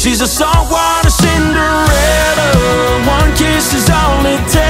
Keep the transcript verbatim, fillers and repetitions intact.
She's a saltwater Cinderella. One kiss is all it takes.